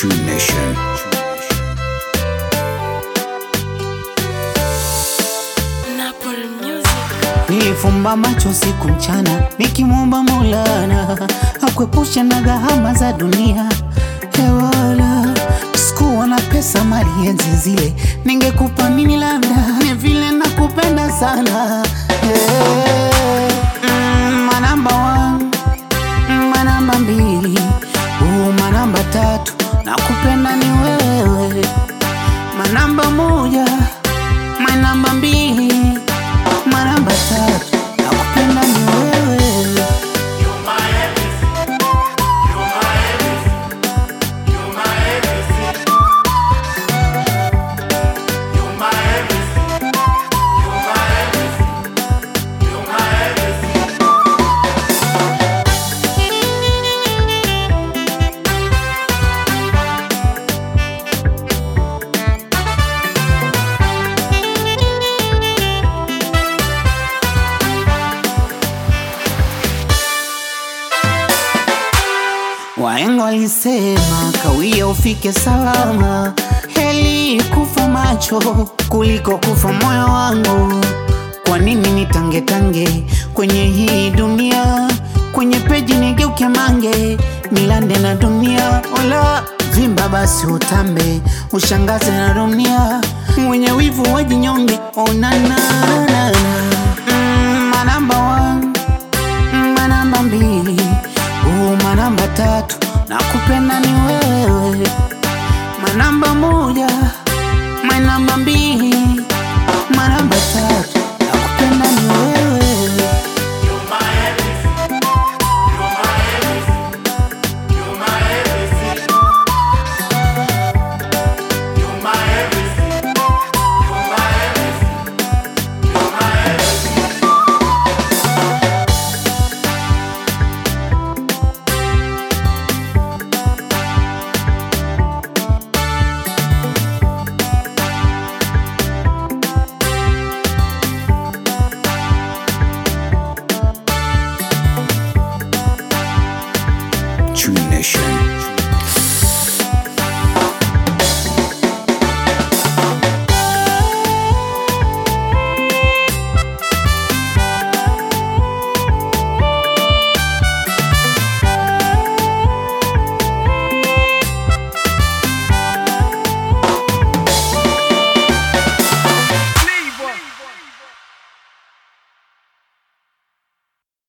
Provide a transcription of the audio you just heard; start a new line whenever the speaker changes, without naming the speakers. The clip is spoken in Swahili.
True Nation.
Nilifumba macho siku mchana nikimwomba Maulana akuepushe na gharama za dunia. Hewala sikuwa na pesa mali enzi zile, ningekupa nini labda ni vile nakupenda sana. Manamba 1, manamba 2, manamba 3, nakupenda ni wewe. Manamba 1, manamba 2, manamba 3, nakupenda ni wewe.
You're my everything. You're my everything. You're my everything. You're my everything. You're my everything. You're my everything.
Wahenga walisema kawia ufike salama, heri kufa macho kuliko kufa moyo wangu. Kwa nini nitange kwenye hii dunia, kwenye peji nigeuke mange, nilande na dunia. Ola vimba basi utambe, ushangaze na dunia, mwenye wivu wajinyonge. Onana